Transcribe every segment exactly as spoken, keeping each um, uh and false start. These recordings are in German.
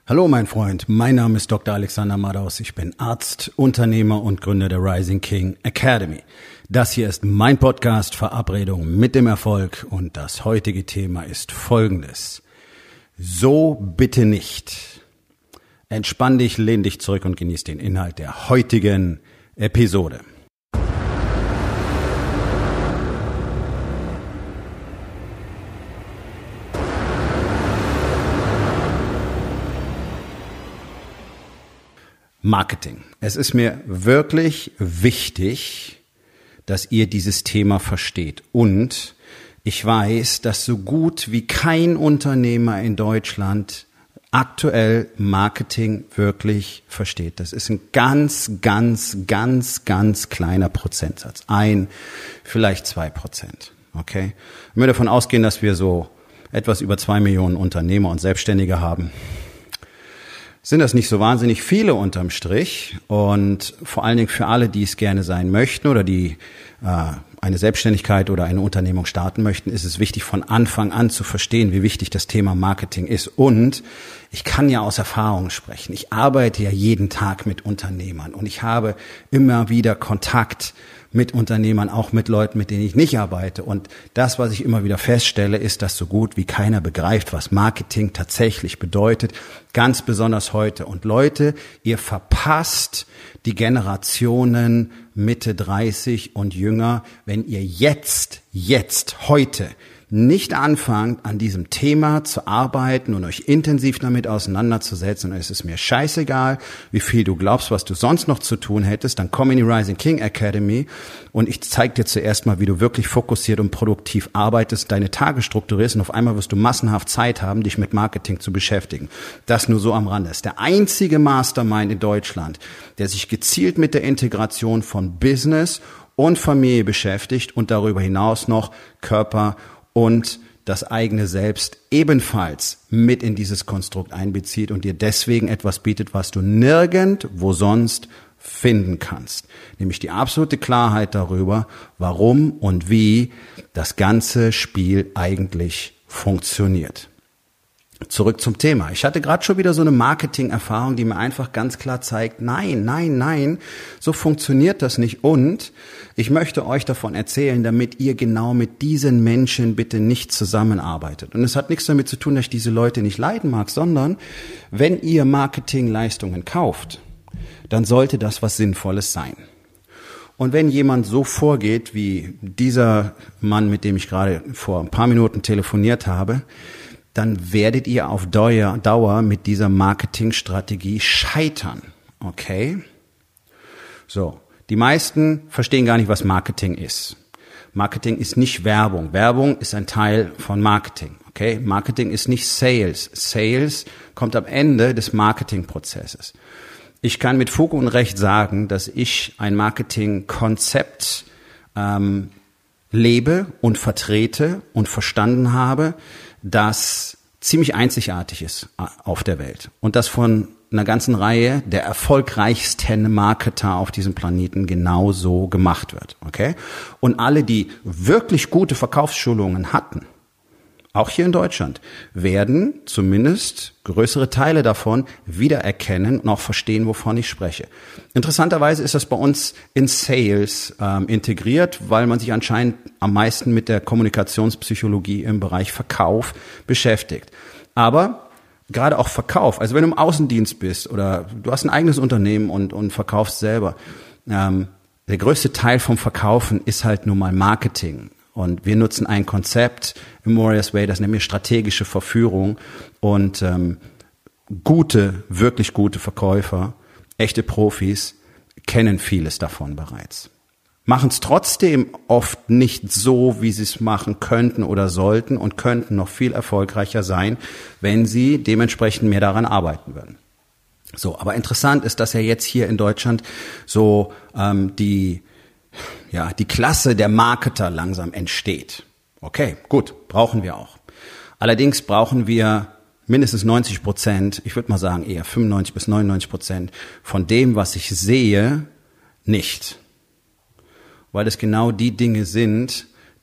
Hallo mein Freund, mein Name ist Doktor Alexander Madaus, ich bin Arzt, Unternehmer und Gründer der Rising King Academy. Das hier ist mein Podcast Verabredung mit dem Erfolg und das heutige Thema ist folgendes. So bitte nicht. Entspann dich, lehn dich zurück und genieß den Inhalt der heutigen Episode. Marketing. Es ist mir wirklich wichtig, dass ihr dieses Thema versteht. Und ich weiß, dass so gut wie kein Unternehmer in Deutschland aktuell Marketing wirklich versteht. Das ist ein ganz, ganz, ganz, ganz kleiner Prozentsatz. Ein, vielleicht zwei Prozent. Okay? Wenn wir davon ausgehen, dass wir so etwas über zwei Millionen Unternehmer und Selbstständige haben, sind das nicht so wahnsinnig viele unterm Strich und vor allen Dingen für alle, die es gerne sein möchten oder die äh, eine Selbstständigkeit oder eine Unternehmung starten möchten, ist es wichtig, von Anfang an zu verstehen, wie wichtig das Thema Marketing ist. Und ich kann ja aus Erfahrung sprechen. Ich arbeite ja jeden Tag mit Unternehmern und ich habe immer wieder Kontakt mit Unternehmern, auch mit Leuten, mit denen ich nicht arbeite. Und das, was ich immer wieder feststelle, ist, dass so gut wie keiner begreift, was Marketing tatsächlich bedeutet, ganz besonders heute. Und Leute, ihr verpasst die Generationen Mitte dreißig und jünger, wenn ihr jetzt, jetzt, heute nicht anfangt, an diesem Thema zu arbeiten und euch intensiv damit auseinanderzusetzen. Und es ist mir scheißegal, wie viel du glaubst, was du sonst noch zu tun hättest, dann komm in die Rising King Academy und ich zeige dir zuerst mal, wie du wirklich fokussiert und produktiv arbeitest, deine Tage strukturierst und auf einmal wirst du massenhaft Zeit haben, dich mit Marketing zu beschäftigen. Das nur so am Rande. Das ist der einzige Mastermind in Deutschland, der sich gezielt mit der Integration von Business und Familie beschäftigt und darüber hinaus noch Körper und das eigene Selbst ebenfalls mit in dieses Konstrukt einbezieht und dir deswegen etwas bietet, was du nirgendwo sonst finden kannst. Nämlich die absolute Klarheit darüber, warum und wie das ganze Spiel eigentlich funktioniert. Zurück zum Thema. Ich hatte gerade schon wieder so eine Marketing-Erfahrung, die mir einfach ganz klar zeigt, nein, nein, nein, so funktioniert das nicht. Und ich möchte euch davon erzählen, damit ihr genau mit diesen Menschen bitte nicht zusammenarbeitet. Und es hat nichts damit zu tun, dass ich diese Leute nicht leiden mag, sondern wenn ihr Marketingleistungen kauft, dann sollte das was Sinnvolles sein. Und wenn jemand so vorgeht, wie dieser Mann, mit dem ich gerade vor ein paar Minuten telefoniert habe, dann werdet ihr auf Dauer mit dieser Marketingstrategie scheitern. Okay? So, die meisten verstehen gar nicht, was Marketing ist. Marketing ist nicht Werbung. Werbung ist ein Teil von Marketing. Okay? Marketing ist nicht Sales. Sales kommt am Ende des Marketingprozesses. Ich kann mit Fug und Recht sagen, dass ich ein Marketingkonzept ähm, lebe und vertrete und verstanden habe, das ziemlich einzigartig ist auf der Welt und das von einer ganzen Reihe der erfolgreichsten Marketer auf diesem Planeten genauso gemacht wird, okay? Und alle, die wirklich gute Verkaufsschulungen hatten, auch hier in Deutschland, werden zumindest größere Teile davon wiedererkennen und auch verstehen, wovon ich spreche. Interessanterweise ist das bei uns in Sales ähm, integriert, weil man sich anscheinend am meisten mit der Kommunikationspsychologie im Bereich Verkauf beschäftigt. Aber gerade auch Verkauf, also wenn du im Außendienst bist oder du hast ein eigenes Unternehmen und, und verkaufst selber, ähm, der größte Teil vom Verkaufen ist halt nun mal Marketing. Und wir nutzen ein Konzept im Warriors Way, das nennen wir strategische Verführung. Und ähm, gute, wirklich gute Verkäufer, echte Profis, kennen vieles davon bereits. Machen es trotzdem oft nicht so, wie sie es machen könnten oder sollten und könnten noch viel erfolgreicher sein, wenn sie dementsprechend mehr daran arbeiten würden. So, aber interessant ist, dass ja jetzt hier in Deutschland so ähm, die ja, die Klasse der Marketer langsam entsteht. Okay, gut, brauchen wir auch. Allerdings brauchen wir mindestens neunzig Prozent, ich würde mal sagen eher fünfundneunzig bis neunundneunzig Prozent von dem, was ich sehe, nicht. Weil es genau die Dinge sind,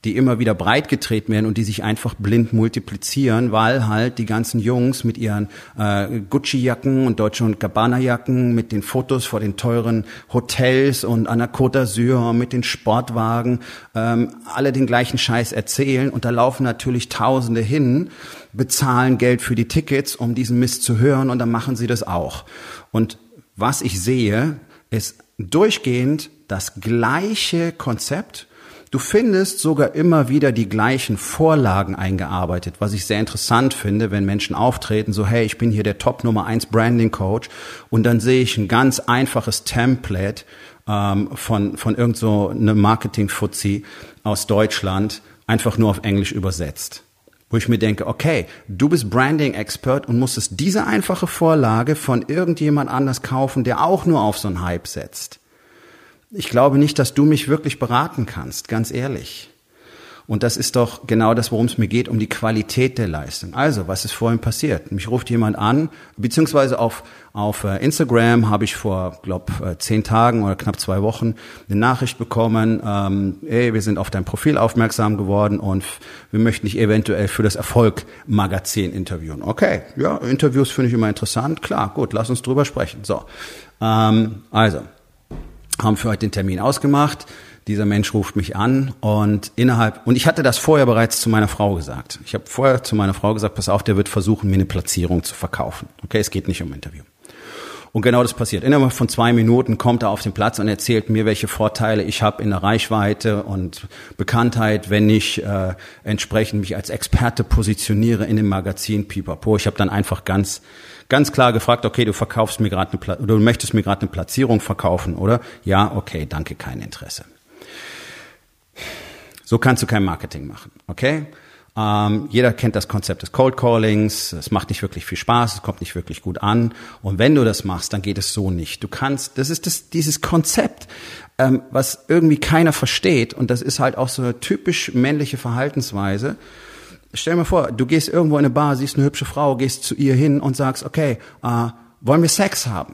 die immer wieder breitgetreten werden und die sich einfach blind multiplizieren, weil halt die ganzen Jungs mit ihren äh, Gucci-Jacken und Dolce und Gabbana-Jacken, mit den Fotos vor den teuren Hotels und an der Côte d'Azur, mit den Sportwagen, ähm, alle den gleichen Scheiß erzählen. Und da laufen natürlich Tausende hin, bezahlen Geld für die Tickets, um diesen Mist zu hören, und dann machen sie das auch. Und was ich sehe, ist durchgehend das gleiche Konzept. Du findest sogar immer wieder die gleichen Vorlagen eingearbeitet, was ich sehr interessant finde, wenn Menschen auftreten, so hey, ich bin hier der Top Nummer eins Branding Coach, und dann sehe ich ein ganz einfaches Template ähm, von von irgend so einem Marketing-Fuzzi aus Deutschland, einfach nur auf Englisch übersetzt. Wo ich mir denke, okay, du bist Branding-Expert und musstest diese einfache Vorlage von irgendjemand anders kaufen, der auch nur auf so einen Hype setzt. Ich glaube nicht, dass du mich wirklich beraten kannst, ganz ehrlich. Und das ist doch genau das, worum es mir geht, um die Qualität der Leistung. Also, was ist vorhin passiert? Mich ruft jemand an, beziehungsweise auf auf Instagram habe ich vor, glaube zehn Tagen oder knapp zwei Wochen eine Nachricht bekommen, ähm, hey, wir sind auf dein Profil aufmerksam geworden und wir möchten dich eventuell für das Erfolg-Magazin interviewen. Okay, ja, Interviews finde ich immer interessant. Klar, gut, lass uns drüber sprechen. So, ähm, also, haben für heute den Termin ausgemacht. Dieser Mensch ruft mich an und innerhalb, und ich hatte das vorher bereits zu meiner Frau gesagt. Ich habe vorher zu meiner Frau gesagt, pass auf, der wird versuchen, mir eine Platzierung zu verkaufen. Okay, es geht nicht um Interview. Und genau das passiert. Innerhalb von zwei Minuten kommt er auf den Platz und erzählt mir, welche Vorteile ich habe in der Reichweite und Bekanntheit, wenn ich äh, entsprechend mich als Experte positioniere in dem Magazin Pipapo. Ich habe dann einfach ganz ganz klar gefragt, okay, du verkaufst mir gerade eine Pla- oder du möchtest mir gerade eine Platzierung verkaufen, oder? Ja, okay, danke, kein Interesse. So kannst du kein Marketing machen, okay? Ähm, jeder kennt das Konzept des Cold Callings. Es macht nicht wirklich viel Spaß, es kommt nicht wirklich gut an. Und wenn du das machst, dann geht es so nicht. Du kannst, das ist das, dieses Konzept, ähm, was irgendwie keiner versteht. Und das ist halt auch so eine typisch männliche Verhaltensweise. Stell dir mal vor, du gehst irgendwo in eine Bar, siehst eine hübsche Frau, gehst zu ihr hin und sagst, okay, äh, wollen wir Sex haben?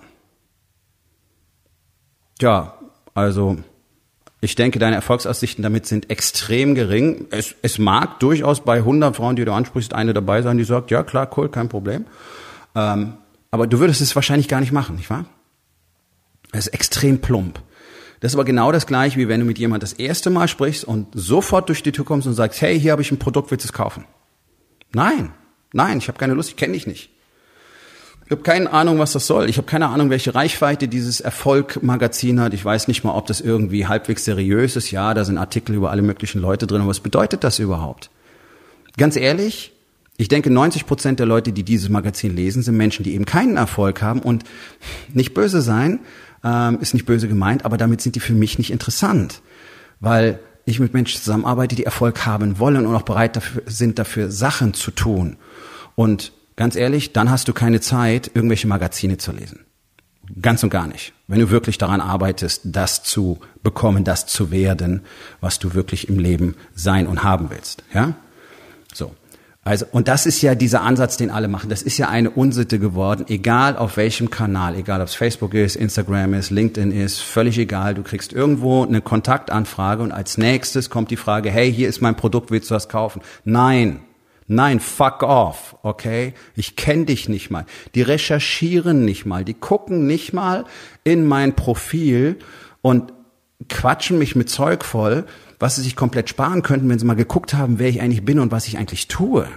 Ja, also ich denke, deine Erfolgsaussichten damit sind extrem gering. Es, es mag durchaus bei hundert Frauen, die du ansprichst, eine dabei sein, die sagt, ja klar, cool, kein Problem. Ähm, aber du würdest es wahrscheinlich gar nicht machen, nicht wahr? Es ist extrem plump. Das ist aber genau das Gleiche, wie wenn du mit jemandem das erste Mal sprichst und sofort durch die Tür kommst und sagst, hey, hier habe ich ein Produkt, willst du es kaufen? Nein, nein, ich habe keine Lust, ich kenne dich nicht. Ich habe keine Ahnung, was das soll. Ich habe keine Ahnung, welche Reichweite dieses Erfolg-Magazin hat. Ich weiß nicht mal, ob das irgendwie halbwegs seriös ist. Ja, da sind Artikel über alle möglichen Leute drin. Aber was bedeutet das überhaupt? Ganz ehrlich, ich denke, neunzig Prozent der Leute, die dieses Magazin lesen, sind Menschen, die eben keinen Erfolg haben. Und nicht böse sein, ähm, ist nicht böse gemeint, aber damit sind die für mich nicht interessant. Weil ich mit Menschen zusammenarbeite, die Erfolg haben wollen und auch bereit dafür, sind, dafür Sachen zu tun. Und ganz ehrlich, dann hast du keine Zeit, irgendwelche Magazine zu lesen. Ganz und gar nicht. Wenn du wirklich daran arbeitest, das zu bekommen, das zu werden, was du wirklich im Leben sein und haben willst. Ja? So. Also, und das ist ja dieser Ansatz, den alle machen. Das ist ja eine Unsitte geworden, egal auf welchem Kanal, egal ob es Facebook ist, Instagram ist, LinkedIn ist, völlig egal. Du kriegst irgendwo eine Kontaktanfrage und als nächstes kommt die Frage, hey, hier ist mein Produkt, willst du das kaufen? Nein. Nein, fuck off, okay? Ich kenne dich nicht mal. Die recherchieren nicht mal, die gucken nicht mal in mein Profil und quatschen mich mit Zeug voll, was sie sich komplett sparen könnten, wenn sie mal geguckt haben, wer ich eigentlich bin und was ich eigentlich tue.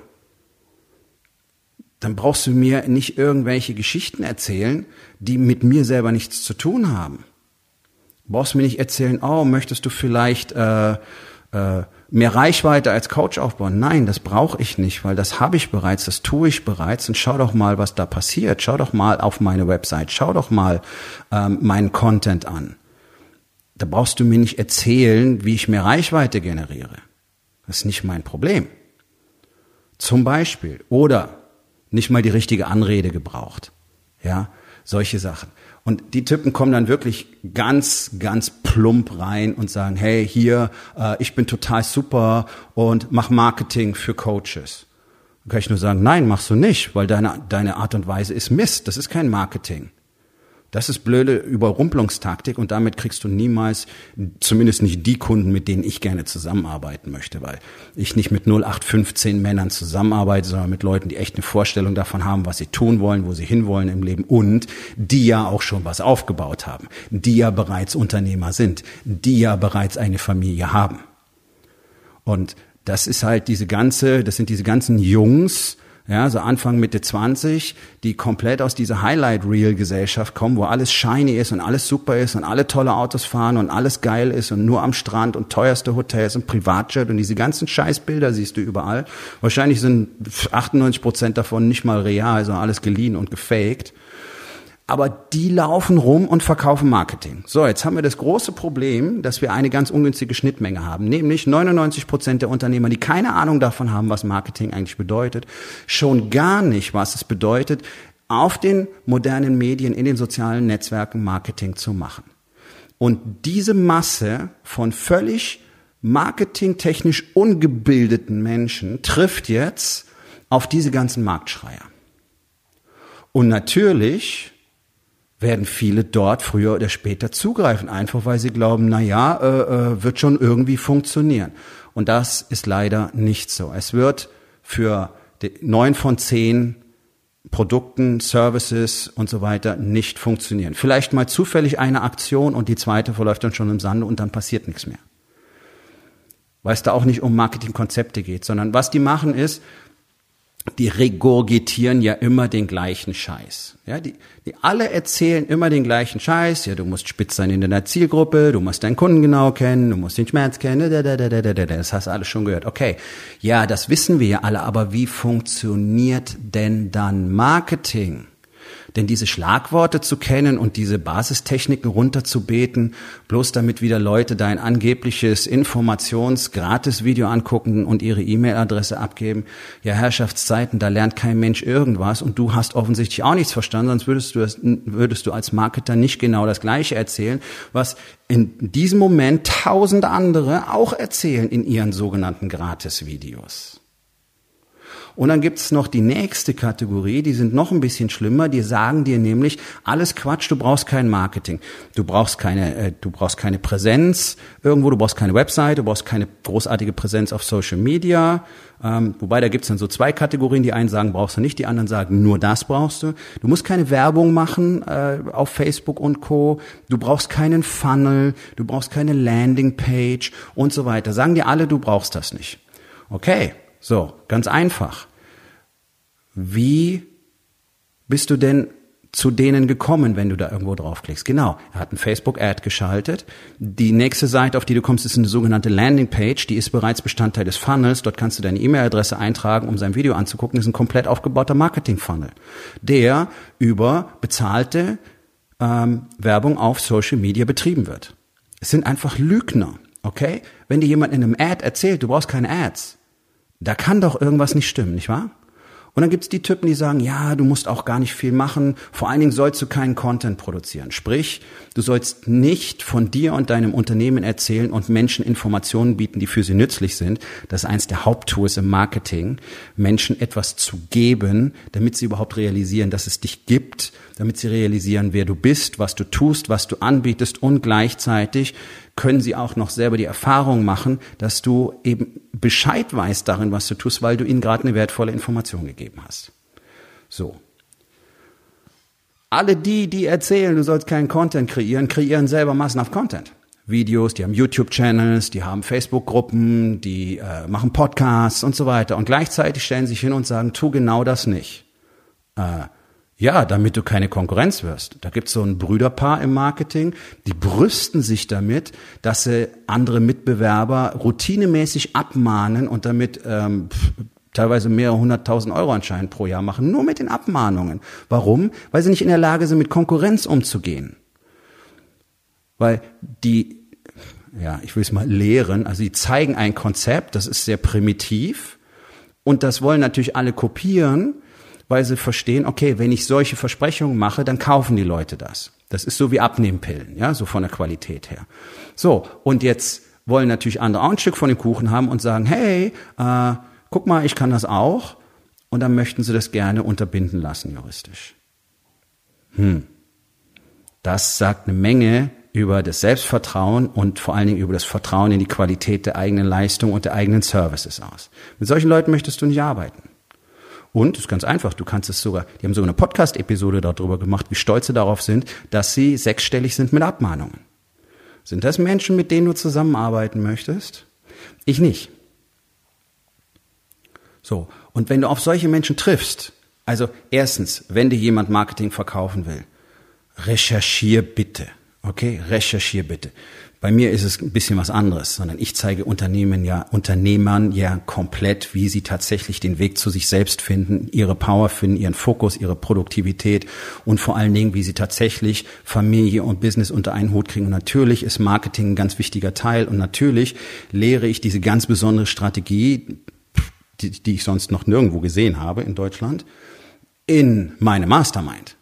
Dann brauchst du mir nicht irgendwelche Geschichten erzählen, die mit mir selber nichts zu tun haben. Du brauchst mir nicht erzählen, oh, möchtest du vielleicht äh, äh, mehr Reichweite als Coach aufbauen? Nein, das brauche ich nicht, weil das habe ich bereits, das tue ich bereits. Und schau doch mal, was da passiert. Schau doch mal auf meine Website, schau doch mal ähm, meinen Content an. Da brauchst du mir nicht erzählen, wie ich mehr Reichweite generiere. Das ist nicht mein Problem. Zum Beispiel. Oder nicht mal die richtige Anrede gebraucht. Ja, solche Sachen. Und die Typen kommen dann wirklich ganz, ganz plump rein und sagen, hey, hier, äh, ich bin total super und mach Marketing für Coaches. Dann kann ich nur sagen, nein, machst du nicht, weil deine, deine Art und Weise ist Mist. Das ist kein Marketing. Das ist blöde Überrumpelungstaktik und damit kriegst du niemals, zumindest nicht die Kunden, mit denen ich gerne zusammenarbeiten möchte, weil ich nicht mit null acht fünfzehn Männern zusammenarbeite, sondern mit Leuten, die echt eine Vorstellung davon haben, was sie tun wollen, wo sie hinwollen im Leben und die ja auch schon was aufgebaut haben, die ja bereits Unternehmer sind, die ja bereits eine Familie haben. Und das ist halt diese ganze, das sind diese ganzen Jungs, ja, so Anfang, Mitte zwanzig, die komplett aus dieser Highlight-Reel-Gesellschaft kommen, wo alles shiny ist und alles super ist und alle tolle Autos fahren und alles geil ist und nur am Strand und teuerste Hotels und Privatjet und diese ganzen Scheißbilder siehst du überall. Wahrscheinlich sind achtundneunzig Prozent davon nicht mal real, sondern alles geliehen und gefaked. Aber die laufen rum und verkaufen Marketing. So, jetzt haben wir das große Problem, dass wir eine ganz ungünstige Schnittmenge haben, nämlich neunundneunzig Prozent der Unternehmer, die keine Ahnung davon haben, was Marketing eigentlich bedeutet, schon gar nicht, was es bedeutet, auf den modernen Medien, in den sozialen Netzwerken Marketing zu machen. Und diese Masse von völlig marketingtechnisch ungebildeten Menschen trifft jetzt auf diese ganzen Marktschreier. Und natürlich werden viele dort früher oder später zugreifen, einfach weil sie glauben, na ja, äh, äh, wird schon irgendwie funktionieren. Und das ist leider nicht so. Es wird für neun von zehn Produkten, Services und so weiter nicht funktionieren. Vielleicht mal zufällig eine Aktion und die zweite verläuft dann schon im Sande und dann passiert nichts mehr. Weil es da auch nicht um Marketingkonzepte geht, sondern was die machen ist, die regurgitieren ja immer den gleichen Scheiß. Ja, die, die alle erzählen immer den gleichen Scheiß. Ja, du musst spitz sein in deiner Zielgruppe, du musst deinen Kunden genau kennen, du musst den Schmerz kennen, da, da, da, da, da, das hast du alles schon gehört. Okay, ja, das wissen wir ja alle, aber wie funktioniert denn dann Marketing? Denn diese Schlagworte zu kennen und diese Basistechniken runterzubeten, bloß damit wieder Leute dein angebliches Informations-Gratis-Video angucken und ihre E-Mail-Adresse abgeben, ja, Herrschaftszeiten, da lernt kein Mensch irgendwas und du hast offensichtlich auch nichts verstanden, sonst würdest du, das, würdest du als Marketer nicht genau das Gleiche erzählen, was in diesem Moment tausend andere auch erzählen in ihren sogenannten Gratis-Videos. Und dann gibt's noch die nächste Kategorie, die sind noch ein bisschen schlimmer, die sagen dir nämlich, alles Quatsch, du brauchst kein Marketing, du brauchst keine, äh, du brauchst keine Präsenz irgendwo, du brauchst keine Website, du brauchst keine großartige Präsenz auf Social Media, ähm, wobei da gibt's dann so zwei Kategorien, die einen sagen, brauchst du nicht, die anderen sagen, nur das brauchst du. Du musst keine Werbung machen äh, auf Facebook und Co., du brauchst keinen Funnel, du brauchst keine Landingpage und so weiter. Sagen dir alle, du brauchst das nicht. Okay. So, ganz einfach. Wie bist du denn zu denen gekommen, wenn du da irgendwo draufklickst? Genau, er hat ein Facebook-Ad geschaltet. Die nächste Seite, auf die du kommst, ist eine sogenannte Landingpage. Die ist bereits Bestandteil des Funnels. Dort kannst du deine E-Mail-Adresse eintragen, um sein Video anzugucken. Das ist ein komplett aufgebauter Marketing-Funnel, der über bezahlte ähm, Werbung auf Social Media betrieben wird. Es sind einfach Lügner, okay? Wenn dir jemand in einem Ad erzählt, du brauchst keine Ads, da kann doch irgendwas nicht stimmen, nicht wahr? Und dann gibt's die Typen, die sagen, ja, du musst auch gar nicht viel machen, vor allen Dingen sollst du keinen Content produzieren. Sprich, du sollst nicht von dir und deinem Unternehmen erzählen und Menschen Informationen bieten, die für sie nützlich sind. Das ist eins der Haupttools im Marketing, Menschen etwas zu geben, damit sie überhaupt realisieren, dass es dich gibt, damit sie realisieren, wer du bist, was du tust, was du anbietest und gleichzeitig können sie auch noch selber die Erfahrung machen, dass du eben Bescheid weißt darin, was du tust, weil du ihnen gerade eine wertvolle Information gegeben hast. So. Alle die, die erzählen, du sollst keinen Content kreieren, kreieren selber massenhaft Content. Videos, die haben YouTube-Channels, die haben Facebook-Gruppen, die äh, machen Podcasts und so weiter. Und gleichzeitig stellen sich hin und sagen, tu genau das nicht. Äh, Ja, damit du keine Konkurrenz wirst. Da gibt's so ein Brüderpaar im Marketing, die brüsten sich damit, dass sie andere Mitbewerber routinemäßig abmahnen und damit ähm, teilweise mehrere hunderttausend Euro anscheinend pro Jahr machen, nur mit den Abmahnungen. Warum? Weil sie nicht in der Lage sind, mit Konkurrenz umzugehen. Weil die, ja, ich will es mal lehren, also die zeigen ein Konzept, das ist sehr primitiv und das wollen natürlich alle kopieren, weil sie verstehen, okay, wenn ich solche Versprechungen mache, dann kaufen die Leute das. Das ist so wie Abnehmpillen, ja, so von der Qualität her. So, und jetzt wollen natürlich andere auch ein Stück von dem Kuchen haben und sagen, hey, äh, guck mal, ich kann das auch. Und dann möchten sie das gerne unterbinden lassen, juristisch. Hm. Das sagt eine Menge über das Selbstvertrauen und vor allen Dingen über das Vertrauen in die Qualität der eigenen Leistung und der eigenen Services aus. Mit solchen Leuten möchtest du nicht arbeiten. Und, das ist ganz einfach, du kannst es sogar, die haben sogar eine Podcast-Episode darüber gemacht, wie stolz sie darauf sind, dass sie sechsstellig sind mit Abmahnungen. Sind das Menschen, mit denen du zusammenarbeiten möchtest? Ich nicht. So, und wenn du auf solche Menschen triffst, also erstens, wenn dir jemand Marketing verkaufen will, recherchier bitte. Okay, recherchier bitte. Bei mir ist es ein bisschen was anderes, sondern ich zeige Unternehmen ja, Unternehmern ja komplett, wie sie tatsächlich den Weg zu sich selbst finden, ihre Power finden, ihren Fokus, ihre Produktivität und vor allen Dingen, wie sie tatsächlich Familie und Business unter einen Hut kriegen. Und natürlich ist Marketing ein ganz wichtiger Teil und natürlich lehre ich diese ganz besondere Strategie, die, die ich sonst noch nirgendwo gesehen habe in Deutschland, in meine Mastermind.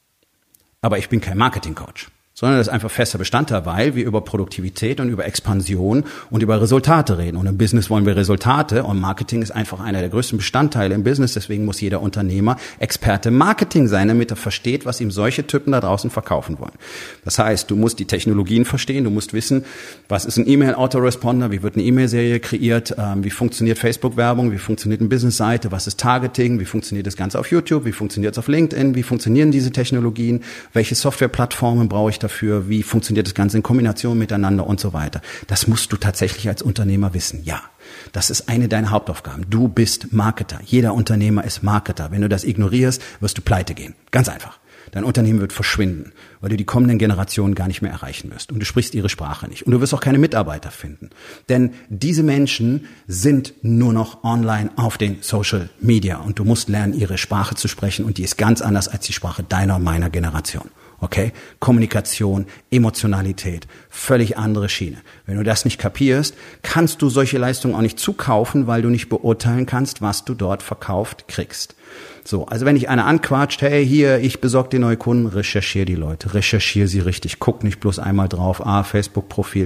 Aber ich bin kein Marketing-Coach, sondern das ist einfach fester Bestandteil, weil wir über Produktivität und über Expansion und über Resultate reden. Und im Business wollen wir Resultate und Marketing ist einfach einer der größten Bestandteile im Business. Deswegen muss jeder Unternehmer Experte Marketing sein, damit er versteht, was ihm solche Typen da draußen verkaufen wollen. Das heißt, du musst die Technologien verstehen, du musst wissen, was ist ein E-Mail-Autoresponder, wie wird eine E-Mail-Serie kreiert, wie funktioniert Facebook-Werbung, wie funktioniert eine Business-Seite, was ist Targeting, wie funktioniert das Ganze auf YouTube, wie funktioniert es auf LinkedIn, wie funktionieren diese Technologien, welche Softwareplattformen brauche ich dafür, Für, wie funktioniert das Ganze in Kombination miteinander und so weiter. Das musst du tatsächlich als Unternehmer wissen. Ja, das ist eine deiner Hauptaufgaben. Du bist Marketer. Jeder Unternehmer ist Marketer. Wenn du das ignorierst, wirst du pleite gehen. Ganz einfach. Dein Unternehmen wird verschwinden, weil du die kommenden Generationen gar nicht mehr erreichen wirst. Und du sprichst ihre Sprache nicht. Und du wirst auch keine Mitarbeiter finden. Denn diese Menschen sind nur noch online auf den Social Media. Und du musst lernen, ihre Sprache zu sprechen. Und die ist ganz anders als die Sprache deiner und meiner Generation. Okay? Kommunikation, Emotionalität, völlig andere Schiene. Wenn du das nicht kapierst, kannst du solche Leistungen auch nicht zukaufen, weil du nicht beurteilen kannst, was du dort verkauft kriegst. So, also wenn dich einer anquatscht, hey, hier, ich besorge dir neue Kunden, recherchiere die Leute, recherchiere sie richtig, guck nicht bloß einmal drauf, ah, Facebook-Profil.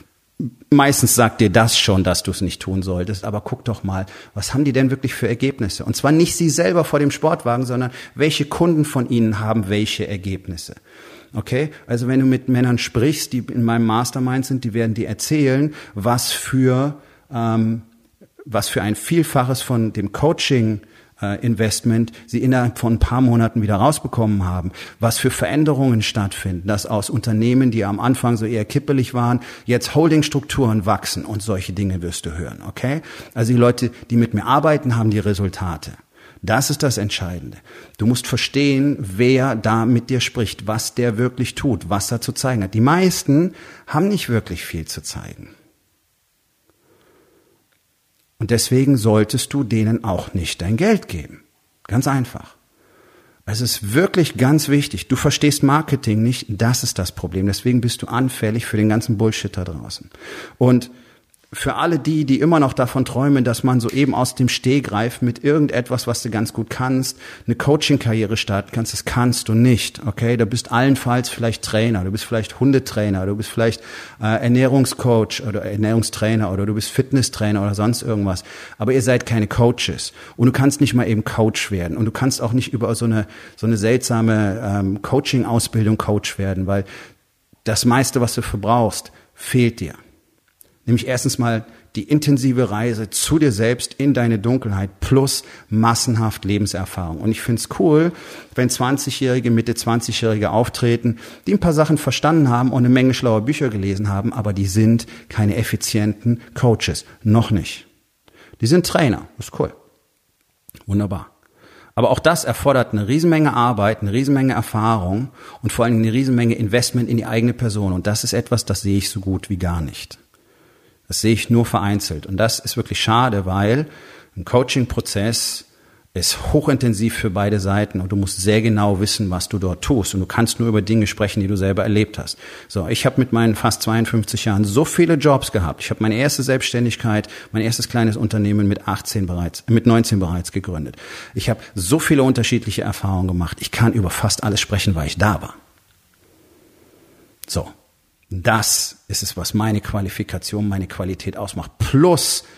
Meistens sagt dir das schon, dass du es nicht tun solltest, aber guck doch mal, was haben die denn wirklich für Ergebnisse? Und zwar nicht sie selber vor dem Sportwagen, sondern welche Kunden von ihnen haben welche Ergebnisse. Okay? Also wenn du mit Männern sprichst, die in meinem Mastermind sind, die werden dir erzählen, was für, ähm, was für ein Vielfaches von dem Coaching Investment sie innerhalb von ein paar Monaten wieder rausbekommen haben, was für Veränderungen stattfinden, dass aus Unternehmen, die am Anfang so eher kippelig waren, jetzt Holdingstrukturen wachsen und solche Dinge wirst du hören, okay? Also die Leute, die mit mir arbeiten, haben die Resultate. Das ist das Entscheidende. Du musst verstehen, wer da mit dir spricht, was der wirklich tut, was er zu zeigen hat. Die meisten haben nicht wirklich viel zu zeigen. Und deswegen solltest du denen auch nicht dein Geld geben. Ganz einfach. Es ist wirklich ganz wichtig. Du verstehst Marketing nicht, das ist das Problem. Deswegen bist du anfällig für den ganzen Bullshit da draußen. Und für alle die, die immer noch davon träumen, dass man so eben aus dem Stegreif mit irgendetwas, was du ganz gut kannst, eine Coaching-Karriere starten kannst, das kannst du nicht, okay? Du bist allenfalls vielleicht Trainer, du bist vielleicht Hundetrainer, du bist vielleicht äh, Ernährungscoach oder Ernährungstrainer oder du bist Fitnesstrainer oder sonst irgendwas. Aber ihr seid keine Coaches und du kannst nicht mal eben Coach werden und du kannst auch nicht über so eine so eine seltsame ähm, Coaching-Ausbildung Coach werden, weil das meiste, was du verbrauchst, fehlt dir. Nämlich erstens mal die intensive Reise zu dir selbst in deine Dunkelheit plus massenhaft Lebenserfahrung. Und ich finde es cool, wenn zwanzigjährige, Mitte zwanzigjährige auftreten, die ein paar Sachen verstanden haben und eine Menge schlauer Bücher gelesen haben, aber die sind keine effizienten Coaches. Noch nicht. Die sind Trainer. Das ist cool. Wunderbar. Aber auch das erfordert eine Riesenmenge Arbeit, eine Riesenmenge Erfahrung und vor allem eine Riesenmenge Investment in die eigene Person. Und das ist etwas, das sehe ich so gut wie gar nicht. Das sehe ich nur vereinzelt. Und das ist wirklich schade, weil ein Coaching-Prozess ist hochintensiv für beide Seiten und du musst sehr genau wissen, was du dort tust. Und du kannst nur über Dinge sprechen, die du selber erlebt hast. So, ich habe mit meinen fast zweiundfünfzig Jahren so viele Jobs gehabt. Ich habe meine erste Selbstständigkeit, mein erstes kleines Unternehmen mit achtzehn bereits, mit neunzehn bereits gegründet. Ich habe so viele unterschiedliche Erfahrungen gemacht. Ich kann über fast alles sprechen, weil ich da war. So. Das ist es, was meine Qualifikation, meine Qualität ausmacht. Plus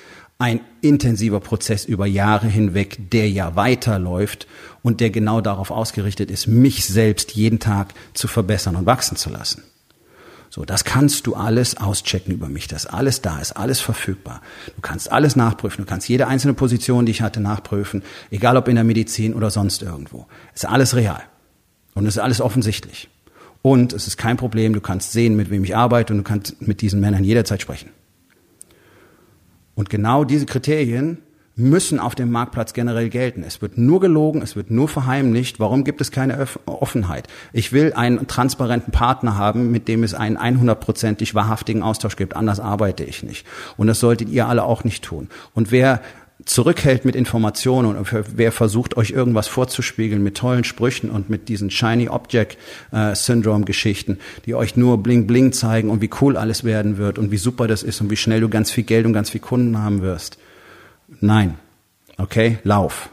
ein intensiver Prozess über Jahre hinweg, der ja weiterläuft und der genau darauf ausgerichtet ist, mich selbst jeden Tag zu verbessern und wachsen zu lassen. So, das kannst du alles auschecken über mich, das ist alles da, ist alles verfügbar. Du kannst alles nachprüfen, du kannst jede einzelne Position, die ich hatte, nachprüfen, egal ob in der Medizin oder sonst irgendwo. Es ist alles real und es ist alles offensichtlich. Und es ist kein Problem, du kannst sehen, mit wem ich arbeite und du kannst mit diesen Männern jederzeit sprechen. Und genau diese Kriterien müssen auf dem Marktplatz generell gelten. Es wird nur gelogen, es wird nur verheimlicht. Warum gibt es keine Offenheit? Ich will einen transparenten Partner haben, mit dem es einen hundertprozentig wahrhaftigen Austausch gibt. Anders arbeite ich nicht. Und das solltet ihr alle auch nicht tun. Und wer zurückhält mit Informationen und wer versucht, euch irgendwas vorzuspiegeln mit tollen Sprüchen und mit diesen Shiny Object äh, Syndrome Geschichten, die euch nur bling bling zeigen und wie cool alles werden wird und wie super das ist und wie schnell du ganz viel Geld und ganz viel Kunden haben wirst. Nein. Okay? Lauf.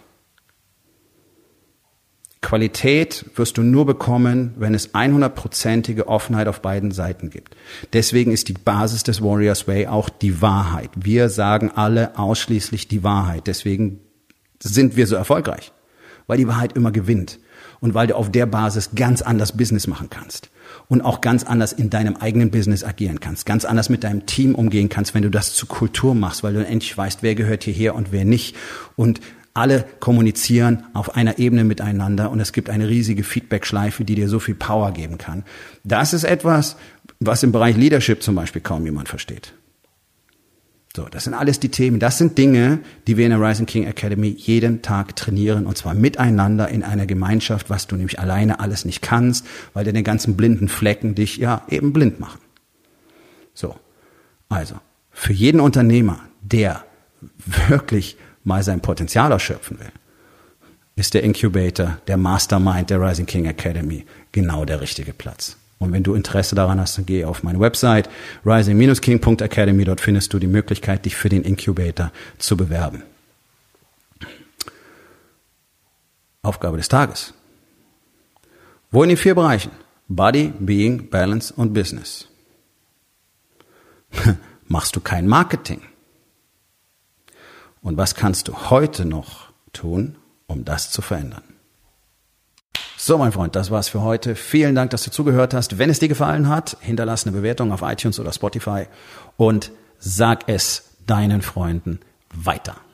Qualität wirst du nur bekommen, wenn es hundertprozentige Offenheit auf beiden Seiten gibt. Deswegen ist die Basis des Warriors Way auch die Wahrheit. Wir sagen alle ausschließlich die Wahrheit. Deswegen sind wir so erfolgreich. Weil die Wahrheit immer gewinnt. Und weil du auf der Basis ganz anders Business machen kannst. Und auch ganz anders in deinem eigenen Business agieren kannst. Ganz anders mit deinem Team umgehen kannst, wenn du das zur Kultur machst, weil du dann endlich weißt, wer gehört hierher und wer nicht. Und alle kommunizieren auf einer Ebene miteinander und es gibt eine riesige Feedback-Schleife, die dir so viel Power geben kann. Das ist etwas, was im Bereich Leadership zum Beispiel kaum jemand versteht. So, das sind alles die Themen, das sind Dinge, die wir in der Rising King Academy jeden Tag trainieren und zwar miteinander in einer Gemeinschaft, was du nämlich alleine alles nicht kannst, weil deine ganzen blinden Flecken dich ja eben blind machen. So, also für jeden Unternehmer, der wirklich mal sein Potenzial ausschöpfen will, ist der Incubator, der Mastermind der Rising King Academy genau der richtige Platz. Und wenn du Interesse daran hast, dann geh auf meine Website rising dash king punkt academy. Dort findest du die Möglichkeit, dich für den Incubator zu bewerben. Aufgabe des Tages. Wo in den vier Bereichen? Body, Being, Balance und Business. Machst du kein Marketing? Und was kannst du heute noch tun, um das zu verändern? So, mein Freund, das war's für heute. Vielen Dank, dass du zugehört hast. Wenn es dir gefallen hat, hinterlass eine Bewertung auf iTunes oder Spotify und sag es deinen Freunden weiter.